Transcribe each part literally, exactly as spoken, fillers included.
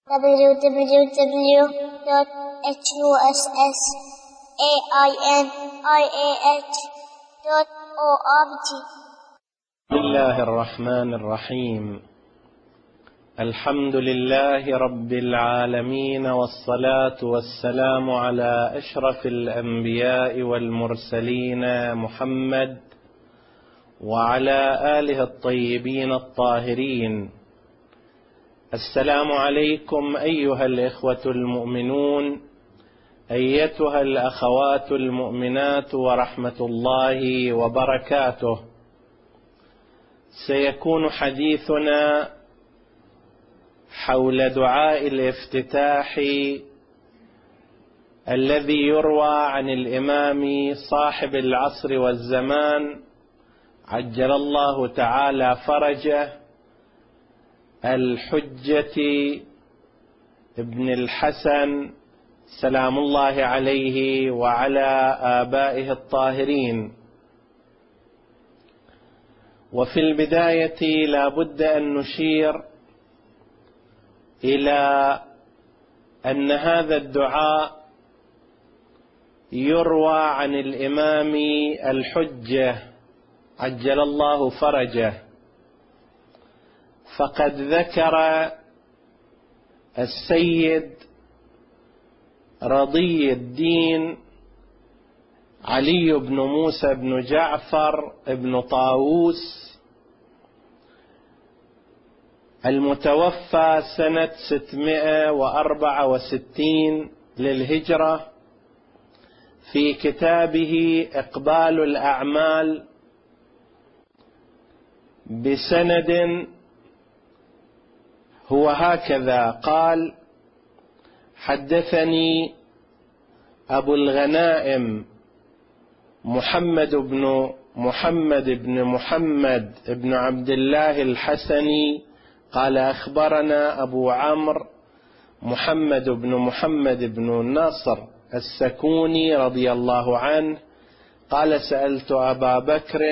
w w w dot huss ainih dot org. بسم الله الرحمن الرحيم. الحمد لله رب العالمين، والصلاة والسلام على أشرف الأنبياء والمرسلين محمد وعلى آله الطيبين الطاهرين. السلام عليكم أيها الإخوة المؤمنون، أيتها الأخوات المؤمنات، ورحمة الله وبركاته. سيكون حديثنا حول دعاء الافتتاح الذي يروى عن الإمام صاحب العصر والزمان عجل الله تعالى فرجه، الحجة ابن الحسن سلام الله عليه وعلى آبائه الطاهرين. وفي البداية لا بد أن نشير إلى أن هذا الدعاء يروى عن الإمام الحجة عجل الله فرجه، فقد ذكر السيد رضي الدين علي بن موسى بن جعفر بن طاووس المتوفى سنة ستمائة وأربعة وستين للهجرة في كتابه إقبال الأعمال بسند هو هكذا قال: حدثني أبو الغنائم محمد بن محمد بن محمد بن عبد الله الحسني قال: أخبرنا أبو عمرو محمد بن محمد بن النصر السكوني رضي الله عنه قال: سألت أبا بكر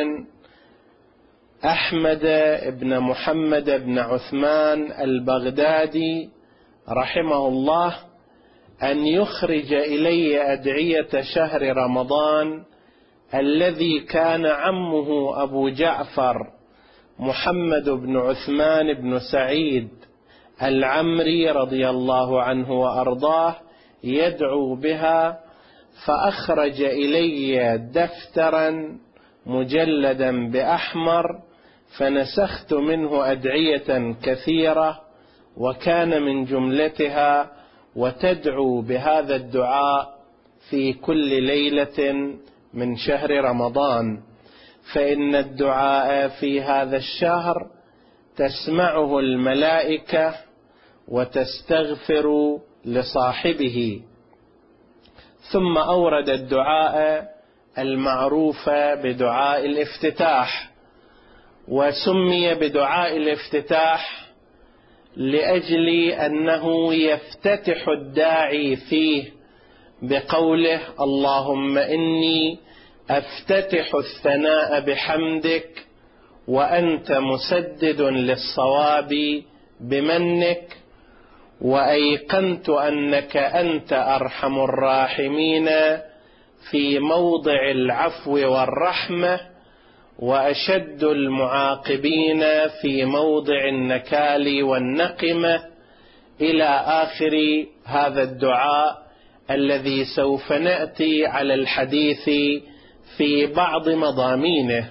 أحمد بن محمد بن عثمان البغدادي رحمه الله أن يخرج إلي أدعية شهر رمضان الذي كان عمه أبو جعفر محمد بن عثمان بن سعيد العمري رضي الله عنه وأرضاه يدعو بها، فأخرج إلي دفترا مجلدا بأحمر، فنسخت منه أدعية كثيرة، وكان من جملتها: وتدعو بهذا الدعاء في كل ليلة من شهر رمضان، فإن الدعاء في هذا الشهر تسمعه الملائكة وتستغفر لصاحبه. ثم أورد الدعاء المعروف بدعاء الافتتاح، وسمي بدعاء الافتتاح لأجل أنه يفتتح الداعي فيه بقوله: اللهم إني أفتتح الثناء بحمدك، وأنت مسدد للصواب بمنك، وأيقنت أنك أنت أرحم الراحمين في موضع العفو والرحمة، وأشد المعاقبين في موضع النكال والنقمة، إلى آخر هذا الدعاء الذي سوف نأتي على الحديث في بعض مضامينه.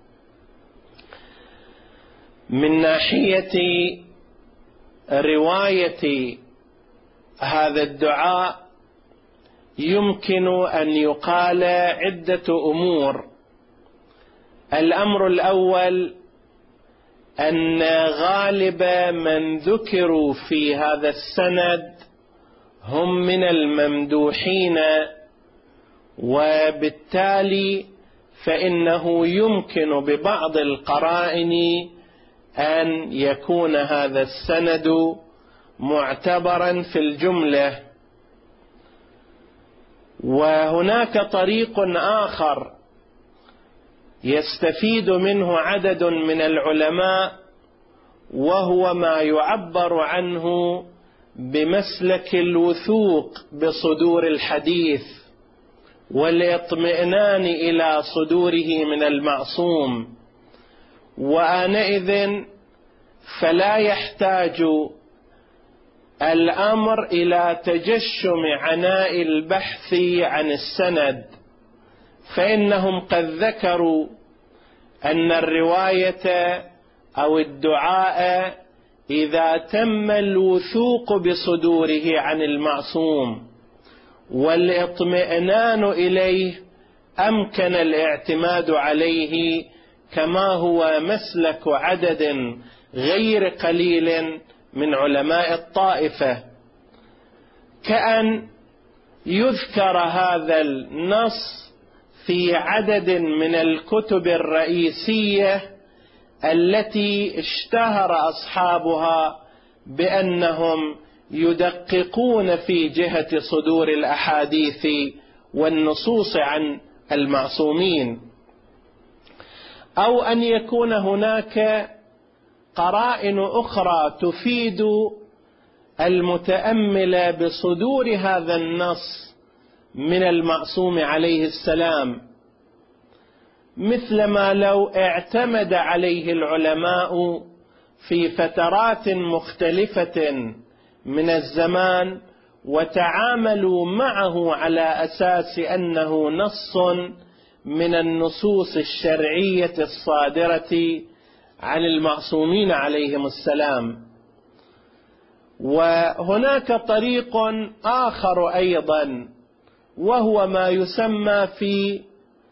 من ناحية رواية هذا الدعاء يمكن أن يقال عدة أمور. الأمر الأول أن غالب من ذكروا في هذا السند هم من الممدوحين، وبالتالي فإنه يمكن ببعض القرائن أن يكون هذا السند معتبرا في الجملة. وهناك طريق آخر يستفيد منه عدد من العلماء، وهو ما يعبر عنه بمسلك الوثوق بصدور الحديث والاطمئنان إلى صدوره من المعصوم، وآنئذ فلا يحتاج الأمر إلى تجشم عناء البحث عن السند، فإنهم قد ذكروا أن الرواية أو الدعاء إذا تم الوثوق بصدوره عن المعصوم والاطمئنان إليه أمكن الاعتماد عليه، كما هو مسلك عدد غير قليل من علماء الطائفة، كأن يذكر هذا النص في عدد من الكتب الرئيسية التي اشتهر أصحابها بأنهم يدققون في جهة صدور الأحاديث والنصوص عن المعصومين، أو أن يكون هناك قرائن أخرى تفيد المتأمل بصدور هذا النص من المعصوم عليه السلام، مثلما لو اعتمد عليه العلماء في فترات مختلفة من الزمان وتعاملوا معه على أساس أنه نص من النصوص الشرعية الصادرة عن المعصومين عليهم السلام. وهناك طريق آخر أيضا، وهو ما يسمى في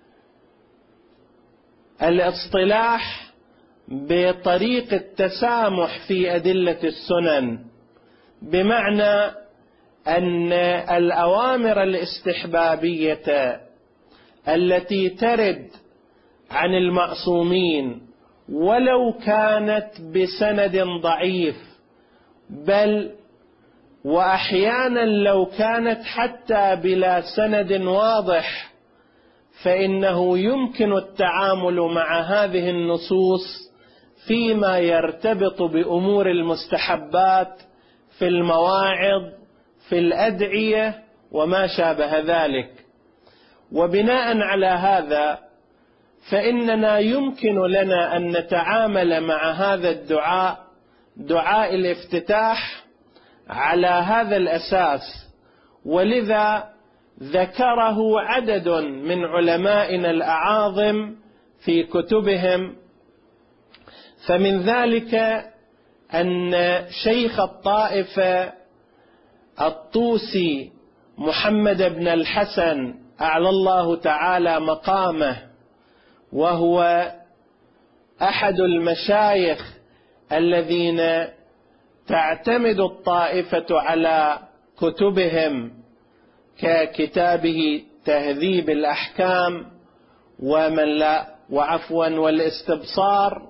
الاصطلاح بطريق التسامح في أدلة السنن، بمعنى أن الأوامر الاستحبابية التي ترد عن المعصومين ولو كانت بسند ضعيف، بل وأحيانا لو كانت حتى بلا سند واضح، فإنه يمكن التعامل مع هذه النصوص فيما يرتبط بأمور المستحبات في المواعظ في الأدعية وما شابه ذلك. وبناء على هذا فإننا يمكن لنا أن نتعامل مع هذا الدعاء، دعاء الافتتاح، على هذا الأساس، ولذا ذكره عدد من علمائنا الأعاظم في كتبهم. فمن ذلك أن شيخ الطائفة الطوسي محمد بن الحسن أعلى الله تعالى مقامه، وهو أحد المشايخ الذين تعتمد الطائفة على كتبهم ككتابه تهذيب الأحكام ومن لا وعفوا والاستبصار،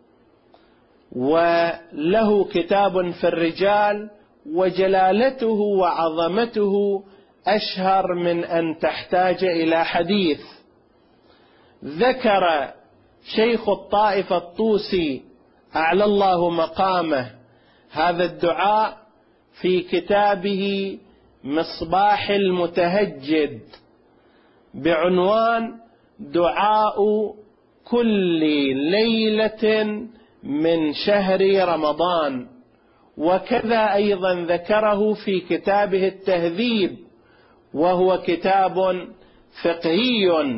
وله كتاب في الرجال، وجلالته وعظمته أشهر من أن تحتاج إلى حديث. ذكر شيخ الطائفة الطوسي أعلى الله مقامه هذا الدعاء في كتابه مصباح المتهجد بعنوان دعاء كل ليلة من شهر رمضان، وكذا أيضا ذكره في كتابه التهذيب، وهو كتاب فقهي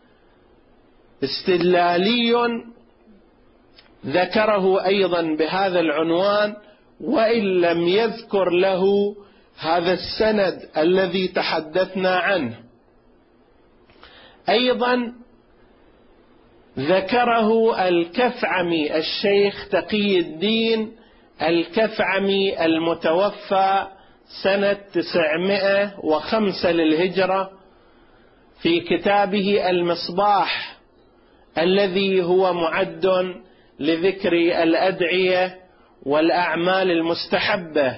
استدلالي ذكره أيضا بهذا العنوان، وإن لم يذكر له هذا السند الذي تحدثنا عنه. أيضا ذكره الكفعمي الشيخ تقي الدين الكفعمي المتوفى سنة تسعمائة وخمسة للهجرة في كتابه المصباح، الذي هو معد لذكر الأدعية والأعمال المستحبة.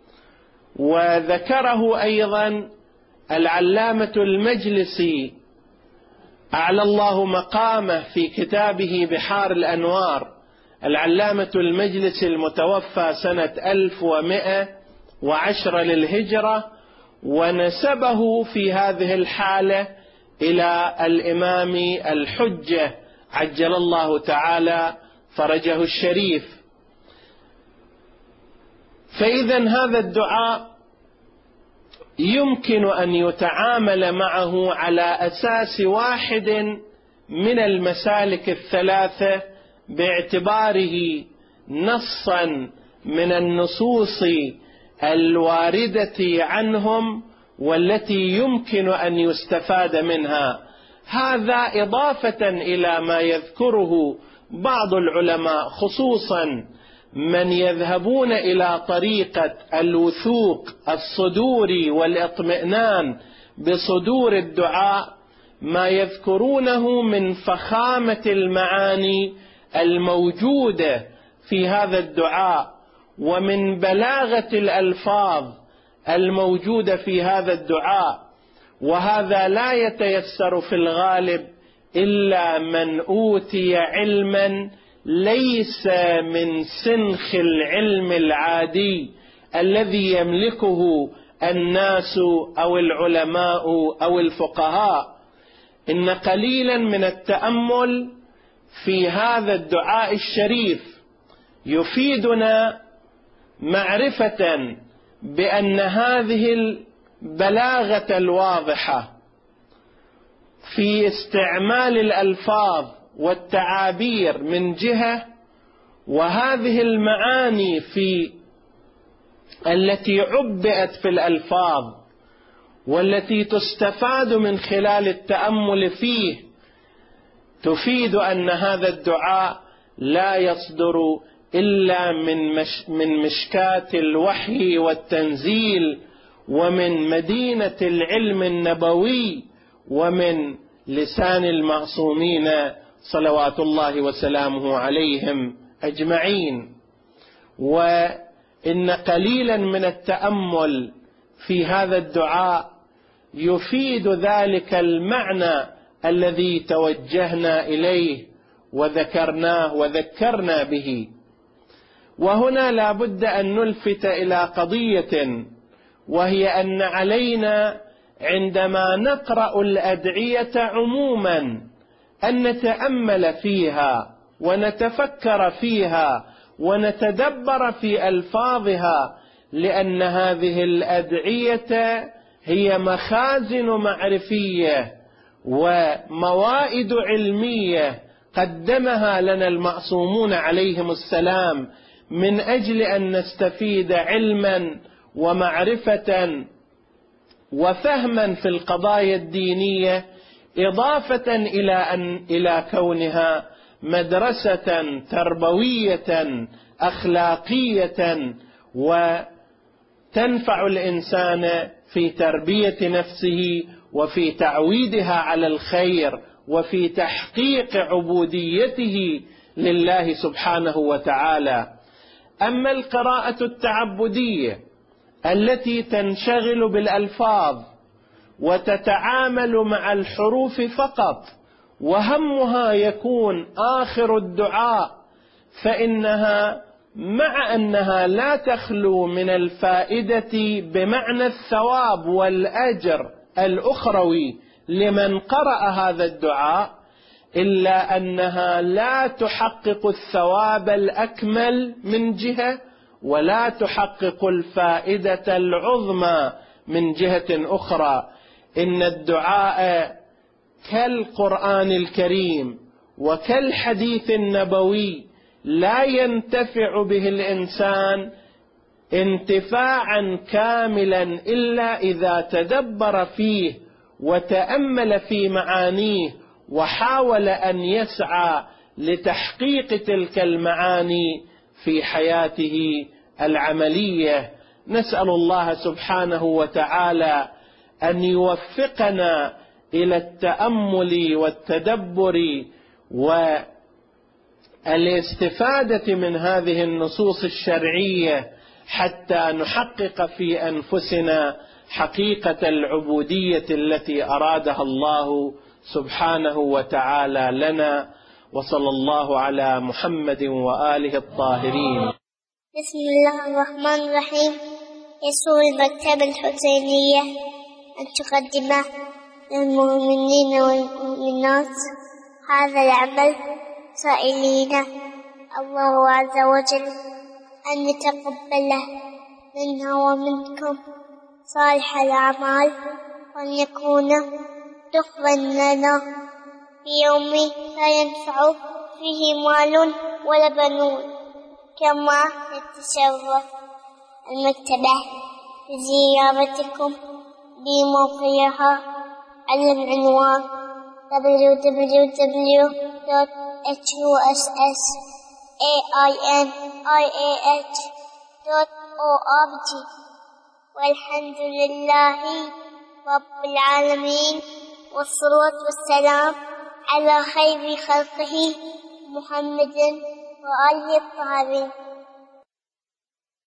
وذكره أيضا العلامة المجلسي أعلى الله مقامه في كتابه بحار الأنوار، العلامة المجلسي المتوفى سنة ألف ومائة وعشر للهجرة، ونسبه في هذه الحالة إلى الإمام الحجة عجل الله تعالى فرجه الشريف. فإذا هذا الدعاء يمكن أن يتعامل معه على أساس واحد من المسالك الثلاثة باعتباره نصا من النصوص الواردة عنهم والتي يمكن أن يستفاد منها. هذا إضافة إلى ما يذكره بعض العلماء، خصوصا من يذهبون إلى طريقة الوثوق الصدوري والاطمئنان بصدور الدعاء، ما يذكرونه من فخامة المعاني الموجودة في هذا الدعاء ومن بلاغة الألفاظ الموجودة في هذا الدعاء. وهذا لا يتيسر في الغالب إلا من أوتي علما ليس من سنخ العلم العادي الذي يملكه الناس أو العلماء أو الفقهاء. إن قليلا من التأمل في هذا الدعاء الشريف يفيدنا معرفة بأن هذه البلاغة الواضحة في استعمال الألفاظ والتعابير من جهة، وهذه المعاني في التي عبئت في الألفاظ والتي تستفاد من خلال التأمل فيه تفيد أن هذا الدعاء لا يصدر إلا من, مش من مشكاة الوحي والتنزيل ومن مدينة العلم النبوي ومن لسان المعصومين صلوات الله وسلامه عليهم أجمعين. وإن قليلا من التأمل في هذا الدعاء يفيد ذلك المعنى الذي توجهنا إليه وذكرناه وذكرنا به. وهنا لا بد أن نلفت إلى قضية، وهي أن علينا عندما نقرأ الأدعية عموما أن نتأمل فيها ونتفكر فيها ونتدبر في ألفاظها، لأن هذه الأدعية هي مخازن معرفية وموائد علمية قدمها لنا المعصومون عليهم السلام من أجل أن نستفيد علما ومعرفة وفهما في القضايا الدينية، إضافة إلى أن إلى كونها مدرسة تربوية أخلاقية وتنفع الإنسان في تربية نفسه وفي تعويدها على الخير وفي تحقيق عبوديته لله سبحانه وتعالى. أما القراءة التعبدية التي تنشغل بالألفاظ وتتعامل مع الحروف فقط وهمها يكون آخر الدعاء، فإنها مع أنها لا تخلو من الفائدة بمعنى الثواب والأجر الأخروي لمن قرأ هذا الدعاء، إلا أنها لا تحقق الثواب الأكمل من جهة ولا تحقق الفائدة العظمى من جهة أخرى. إن الدعاء كالقرآن الكريم وكالحديث النبوي لا ينتفع به الإنسان انتفاعا كاملا إلا إذا تدبر فيه وتأمل في معانيه وحاول أن يسعى لتحقيق تلك المعاني في حياته العملية. نسأل الله سبحانه وتعالى أن يوفقنا إلى التأمل والتدبر والاستفادة من هذه النصوص الشرعية حتى نحقق في أنفسنا حقيقة العبودية التي أرادها الله سبحانه وتعالى لنا. وصلى الله على محمد وآله الطاهرين. بسم الله الرحمن الرحيم. يسر المكتبة الحسينية أن تقدم للمؤمنين والمؤمنات هذا العمل، سائلين الله عز وجل أن يتقبله منا ومنكم صالح الأعمال، وأن يكون تحفا لنا في يوم لا ينفع فيه مال ولا بنون. كما نتشرف المكتبة بزيارتكم بموقعها على العنوان دبليو دبليو دبليو دوت اتش يو اس اس اي اي ان اي اي اتش دوت او ار جي. والحمد لله رب العالمين، والصلاة والسلام على خير خلقه محمد وآله الطاهرين.